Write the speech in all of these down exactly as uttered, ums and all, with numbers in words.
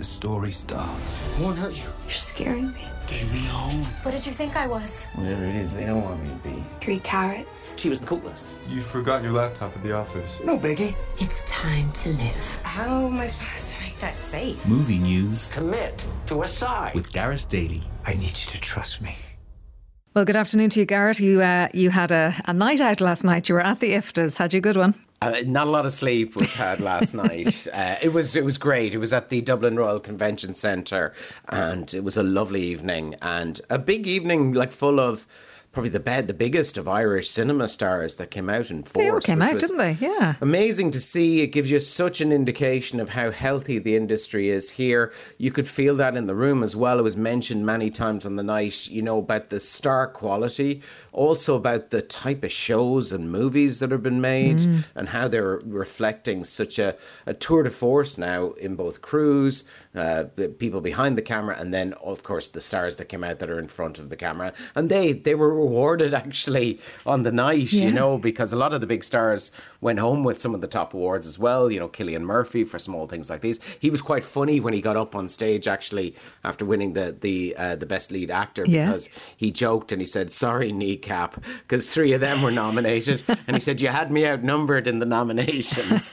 the story starts. I won't hurt you. You're scaring me. Take me home. What did you think I was? Whatever it is they don't want me to be. Three carrots. She was the coolest. You forgot your laptop at the office. No biggie. It's time to live. How am I supposed to make that safe? Movie news Commit to a side. with Garrett Daly. I need you to trust me. Well, good afternoon to you, Garrett. You uh, you had a, a night out last night. You were at the I F T As. Had you a good one? Uh, not a lot of sleep was had last night. Uh, it was it was great. It was at the Dublin Royal Convention Centre, and it was a lovely evening and a big evening, like full of probably the bed, the biggest of Irish cinema stars that came out in force. They all came out, didn't they? Yeah. Amazing to see. It gives you such an indication of how healthy the industry is here. You could feel that in the room as well. It was mentioned many times on the night, you know, about the star quality, also about the type of shows and movies that have been made mm. and how they're reflecting such a, a tour de force now in both crews, uh, the people behind the camera, and then, of course, the stars that came out that are in front of the camera. And they, they were rewarded actually on the night, yeah. you know, because a lot of the big stars went home with some of the top awards as well. You know, Cillian Murphy for Small Things Like These. He was quite funny when he got up on stage actually after winning the the uh, the best lead actor yeah. because he joked and he said, sorry, kneecap, because three of them were nominated. And he said, you had me outnumbered in the nominations.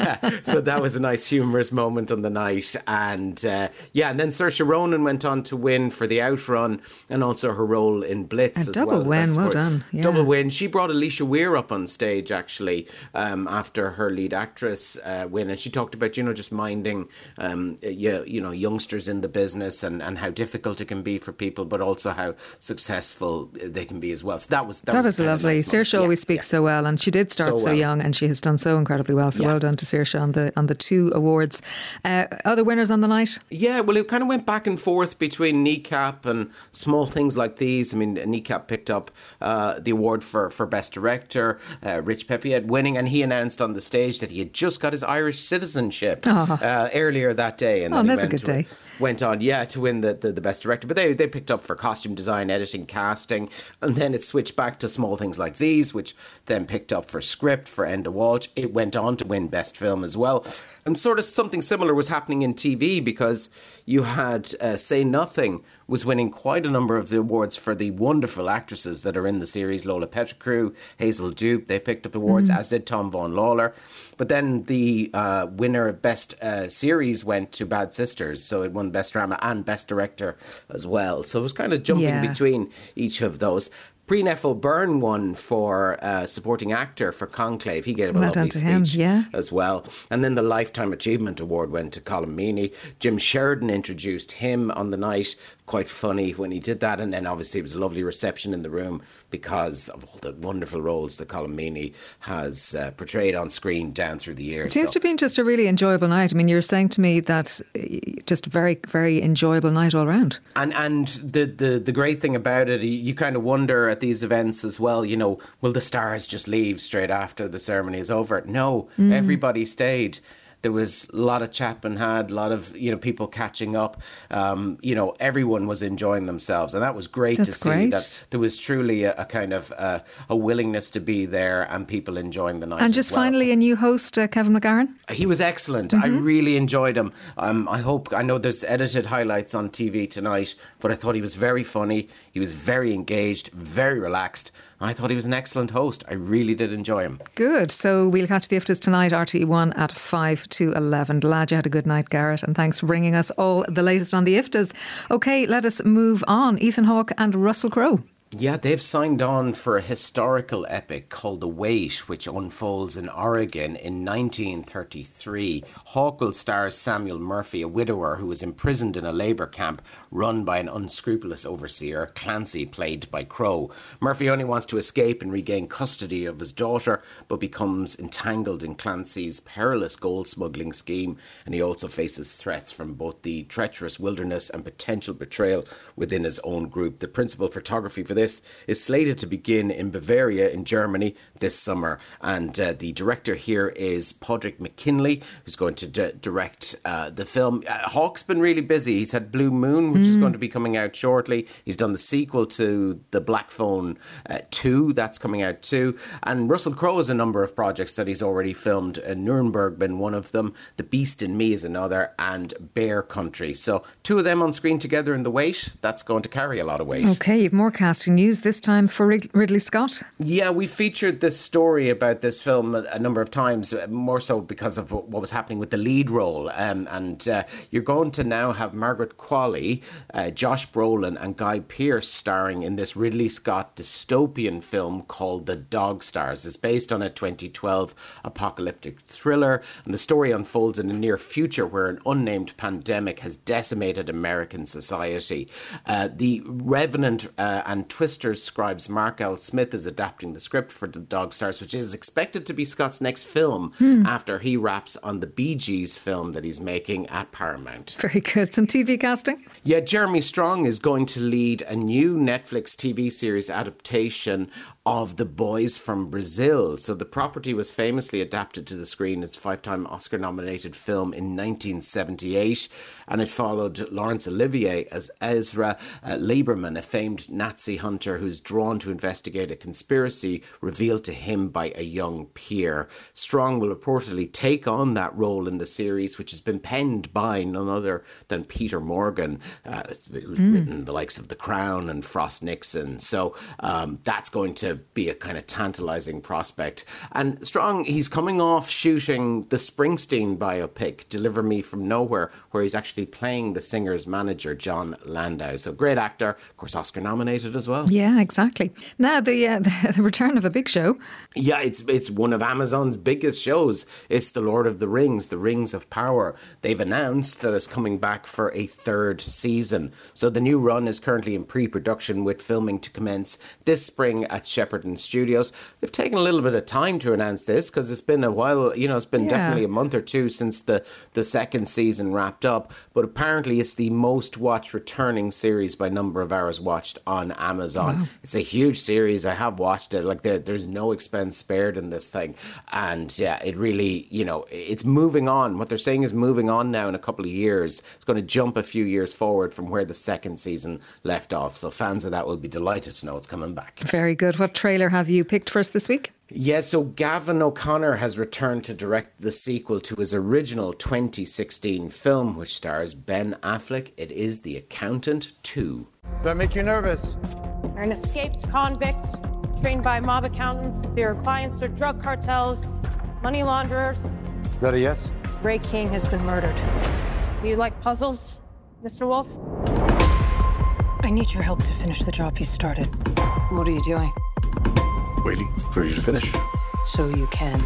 So that was a nice humorous moment on the night. And uh, yeah, and then Saoirse Ronan went on to win for The Outrun and also her role in Blitz a as double well. win, well done. Yeah. Double win. She brought Alicia Weir up on stage actually um, after her lead actress uh, win, and she talked about, you know, just minding um, you, you know, youngsters in the business and, and how difficult it can be for people, but also how successful they can be as well. So that was that, that was, was lovely. nice Saoirse yeah, always speaks yeah. so well, and she did start so, so well. young, and she has done so incredibly well. So yeah. well done to Saoirse on the on the two awards. Uh, other winners on the night? Yeah, well, it kind of went back and forth between Kneecap and Small Things Like These. I mean, Kneecap picked up uh, the award for, for Best Director, uh, Rich Pepiet winning, and he announced on the stage that he had just got his Irish citizenship oh. uh, earlier that day. And oh, then that's he a good to, day. Went on, yeah, to win the, the, the Best Director. But they, they picked up for costume design, editing, casting, and then it switched back to Small Things Like These, which then picked up for script for Enda Walsh. It went on to win Best Film as well. And sort of something similar was happening in T V because you had uh, Say Nothing was winning quite a number of the awards for the wonderful actresses that are in the series. Lola Pettigrew, Hazel Dupe, they picked up awards, mm-hmm. as did Tom Vaughan Lawler. But then the uh, winner of Best uh, Series went to Bad Sisters, so it won Best Drama and Best Director as well. So it was kind of jumping yeah. between each of those. Preenef O'Byrne won for uh, supporting actor for Conclave. He gave a well lovely done to speech him, yeah. as well. And then the Lifetime Achievement Award went to Colm Meaney. Jim Sheridan introduced him on the night. Quite funny when he did that. And then obviously it was a lovely reception in the room because of all the wonderful roles that Colm Meaney has uh, portrayed on screen down through the years. It seems so. to have been just a really enjoyable night. I mean, you were saying to me that just a very, very enjoyable night all round. And and the, the, the great thing about it, you kind of wonder at these events as well, you know, will the stars just leave straight after the ceremony is over? No, mm. everybody stayed. There was a lot of chat and had, a lot of, you know, people catching up. Um, you know, everyone was enjoying themselves. And that was great That's to see great. that there was truly a, a kind of uh, a willingness to be there and people enjoying the night. And just as well. finally, a new host, uh, Kevin McGarren? He was excellent. Mm-hmm. I really enjoyed him. Um, I hope, I know there's edited highlights on T V tonight, but I thought he was very funny. He was very engaged, very relaxed. I thought he was an excellent host. I really did enjoy him. Good. So we'll catch the I F T As tonight, R T E one at five to eleven. Glad you had a good night, Garrett, and thanks for bringing us all the latest on the I F T As. OK, let us move on. Ethan Hawke and Russell Crowe. Yeah, they've signed on for a historical epic called The Wait, which unfolds in Oregon in nineteen thirty-three. Hawke will star Samuel Murphy, a widower who was imprisoned in a labour camp run by an unscrupulous overseer, Clancy, played by Crowe. Murphy only wants to escape and regain custody of his daughter, but becomes entangled in Clancy's perilous gold smuggling scheme, and he also faces threats from both the treacherous wilderness and potential betrayal within his own group. The principal photography for this this is slated to begin in Bavaria in Germany this summer. And uh, the director here is Padraig McKinley, who's going to d- direct uh, the film. Uh, Hawke's been really busy. He's had Blue Moon, which mm. is going to be coming out shortly. He's done the sequel to The Black Phone uh, two, that's coming out too. And Russell Crowe has a number of projects that he's already filmed. Uh, Nuremberg been one of them, The Beast in Me is another, and Bear Country. So two of them on screen together in The Wait, that's going to carry a lot of weight. Okay, you've more casting news, this time for Rid- Ridley Scott. Yeah, we featured this story about this film a, a number of times, more so because of what was happening with the lead role. Um, and uh, you're going to now have Margaret Qualley, uh, Josh Brolin and Guy Pearce starring in this Ridley Scott dystopian film called The Dog Stars. It's based on a twenty twelve apocalyptic thriller, and the story unfolds in the near future where an unnamed pandemic has decimated American society. Uh, the Revenant uh, and Twisters scribes Mark L. Smith is adapting the script for The Dog Stars, which is expected to be Scott's next film hmm. after he wraps on the Bee Gees film that he's making at Paramount. Very good. Some T V casting? Yeah, Jeremy Strong is going to lead a new Netflix T V series adaptation of The Boys from Brazil. So the property was famously adapted to the screen as a five-time Oscar-nominated film in nineteen seventy-eight, and it followed Laurence Olivier as Ezra uh, Lieberman, a famed Nazi hunter who's drawn to investigate a conspiracy revealed to him by a young peer. Strong will reportedly take on that role in the series, which has been penned by none other than Peter Morgan, uh, who's mm. written the likes of The Crown and Frost Nixon. So um, that's going to be a kind of tantalising prospect. And Strong, he's coming off shooting the Springsteen biopic, Deliver Me From Nowhere, where he's actually playing the singer's manager, John Landau. So great actor, of course, Oscar nominated as well. Yeah, exactly. Now, the, uh, the, the return of a big show. Yeah, it's it's one of Amazon's biggest shows. It's The Lord of the Rings, The Rings of Power. They've announced that it's coming back for a third season. So the new run is currently in pre-production, with filming to commence this spring at Shepperton Studios. They've taken a little bit of time to announce this because it's been a while, you know, it's been yeah. definitely a month or two since the, the second season wrapped up. But apparently it's the most watched returning series by number of hours watched on Amazon. Wow. It's a huge series. I have watched it. Like there, there's no expense spared in this thing. And yeah, it really, you know, it's moving on. What they're saying is moving on now in a couple of years. It's going to jump a few years forward from where the second season left off. So fans of that will be delighted to know it's coming back. Very good. What trailer have you picked for us this week? Yeah, so Gavin O'Connor has returned to direct the sequel to his original twenty sixteen film, which stars Ben Affleck. It is The Accountant two. Do I make you nervous? You're an escaped convict, trained by mob accountants. Your clients are drug cartels, money launderers. Is that a yes? Ray King has been murdered. Do you like puzzles, Mister Wolf? I need your help to finish the job you started. What are you doing? Waiting for you to finish. So you can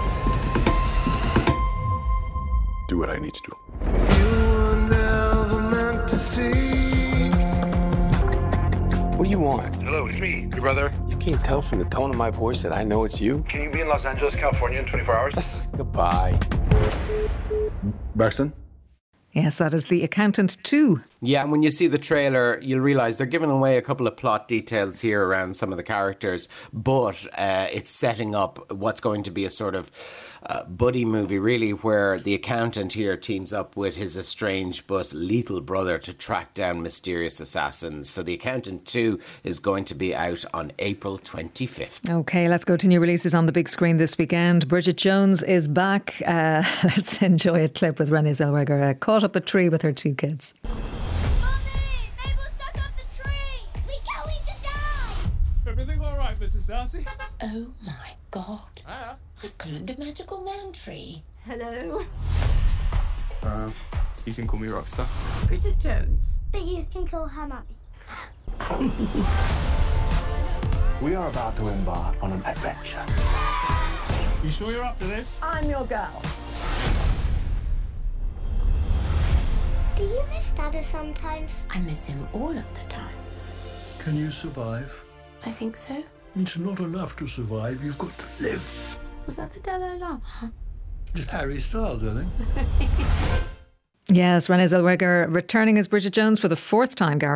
do what I need to do. You were never meant to see. What do you want? Hello, it's me, your brother. You can't tell from the tone of my voice that I know it's you. Can you be in Los Angeles, California in twenty-four hours? Goodbye. Braxton? Yes, that is The Accountant two. Yeah, and when you see the trailer, you'll realise they're giving away a couple of plot details here around some of the characters, but uh, it's setting up what's going to be a sort of uh, buddy movie, really, where the accountant here teams up with his estranged but lethal brother to track down mysterious assassins. So The Accountant two is going to be out on April twenty-fifth. OK, let's go to new releases on the big screen this weekend. Bridget Jones is back. Uh, let's enjoy a clip with Renée Zellweger, uh, caught up a tree with her two kids. Everything all right, Missus Darcy? Oh my God. Hiya. I've climbed a magical man tree. Hello. Uh, you can call me Rockstar. Bridget Jones. But you can call her Mummy. We are about to embark on an adventure. You sure you're up to this? I'm your girl. Do you miss Dada sometimes? I miss him all of the times. Can you survive? I think so. It's not enough to survive, you've got to live. Was that the Dalai Lama? It's Harry Styles, I think. Yes, Renée Zellweger returning as Bridget Jones for the fourth time, Garrett.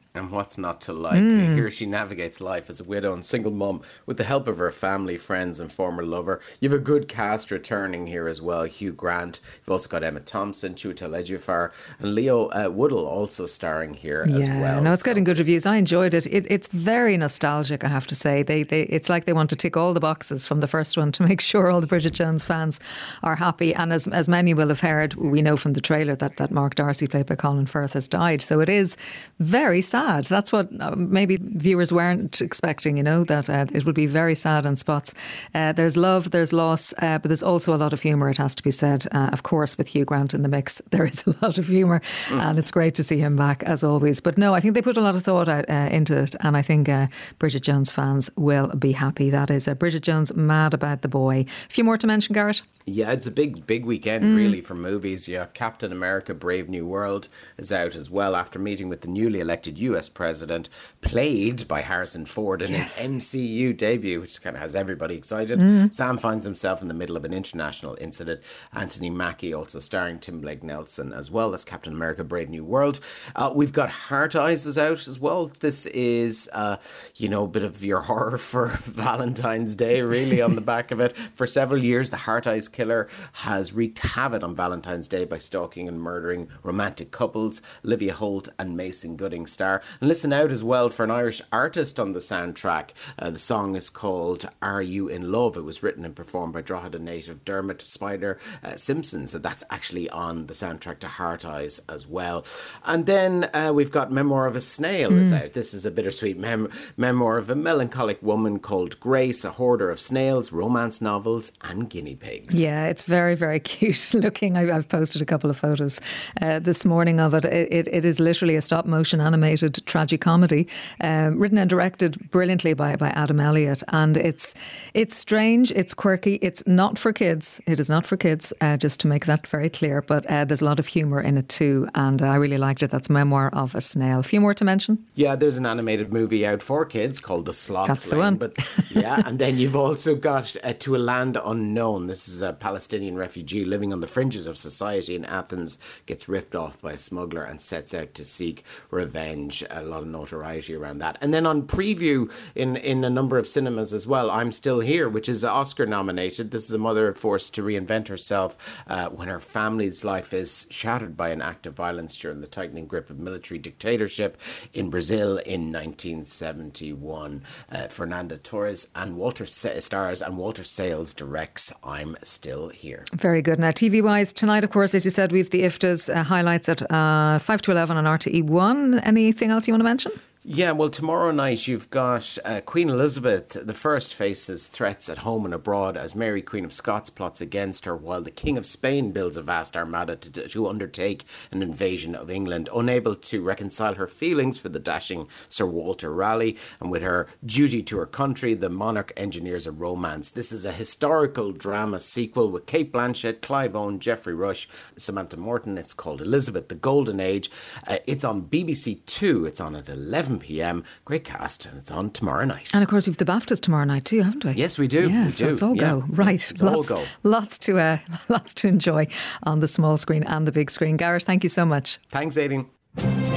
And what's not to like? Mm. Here she navigates life as a widow and single mum with the help of her family, friends and former lover. You've a good cast returning here as well. Hugh Grant. You've also got Emma Thompson, Chiwetel Ejiofor and Leo uh, Woodall also starring here yeah, as well. No, it's getting good reviews. I enjoyed it. it. It's very nostalgic, I have to say. They, they, It's like they want to tick all the boxes from the first one to make sure all the Bridget Jones fans are happy. And as as many will have heard, we know from the trailer that, that Mark Darcy, played by Colin Firth, has died. So it is very sad. That's what uh, maybe viewers weren't expecting, you know, that uh, it would be very sad in spots. Uh, there's love, there's loss, uh, but there's also a lot of humour, it has to be said. Uh, of course, with Hugh Grant in the mix, there is a lot of humour mm. and it's great to see him back as always. But no, I think they put a lot of thought out, uh, into it, and I think uh, Bridget Jones fans will be happy. That is uh, Bridget Jones, Mad About the Boy. A few more to mention, Garrett? Yeah, it's a big, big weekend mm. really for movies. Yeah, Captain America Brave New World is out as well after meeting with the newly elected U S president, played by Harrison Ford in yes. his M C U debut, which kind of has everybody excited. Mm. Sam finds himself in the middle of an international incident. Anthony Mackie also starring Tim Blake Nelson as well. That's Captain America Brave New World. Uh, we've got Heart Eyes is out as well. This is, uh, you know, a bit of your horror for Valentine's Day really on the back of it. For several years, the Heart Eyes killer has wreaked havoc on Valentine's Day by stalking and murdering romantic couples. Olivia Holt and Mason Gooding star. And listen out as well for an Irish artist on the soundtrack. Uh, the song is called Are You In Love? It was written and performed by Drogheda native Dermot Spider uh, Simpson. So that's actually on the soundtrack to Heart Eyes as well. And then uh, we've got Memoir of a Snail mm. is out. This is a bittersweet mem- memoir of a melancholic woman called Grace, a hoarder of snails, romance novels and guinea pigs. Yeah, it's very, very cute looking. I, I've posted a couple of photos uh, this morning of it. It, it. it is literally a stop motion animated tragicomedy, um, written and directed brilliantly by, by Adam Elliott. And it's it's strange, it's quirky, it's not for kids. It is not for kids, uh, just to make that very clear. But uh, there's a lot of humour in it too. And I really liked it. That's Memoir of a Snail. A few more to mention? Yeah, there's an animated movie out for kids called The Sloth That's Lane, the one. But yeah, and then you've also got uh, To a Land Unknown. This is a Palestinian refugee living on the fringes of society in Athens, gets ripped off by a smuggler and sets out to seek revenge. A lot of notoriety around that. And then on preview in, in a number of cinemas as well, I'm Still Here, which is Oscar nominated. This is a mother forced to reinvent herself uh, when her family's life is shattered by an act of violence during the tightening grip of military dictatorship in Brazil in nineteen seventy-one. Uh, Fernanda Torres and Walter Sa- stars and Walter Sales directs I'm Still Here. Very good. Now, T V-wise, tonight, of course, as you said, we've the IFTAs uh, highlights at uh, five to eleven on R T E one. Anything else you want to mention? Yeah, well, tomorrow night you've got uh, Queen Elizabeth the First faces threats at home and abroad as Mary, Queen of Scots, plots against her, while the King of Spain builds a vast armada to, to undertake an invasion of England. Unable to reconcile her feelings for the dashing Sir Walter Raleigh, and with her duty to her country, the monarch engineers a romance. This is a historical drama sequel with Cate Blanchett, Clive Owen, Geoffrey Rush, Samantha Morton. It's called Elizabeth, the Golden Age. Uh, it's on B B C Two. It's on at eleven p.m. Great cast, and it's on tomorrow night. And of course, we've the BAFTAs tomorrow night too, haven't we? Yes, we do. Yeah, we so do. it's all yeah. go. Right. It's lots, all go. Lots to, uh, lots to enjoy on the small screen and the big screen. Gareth, thank you so much. Thanks, Aileen.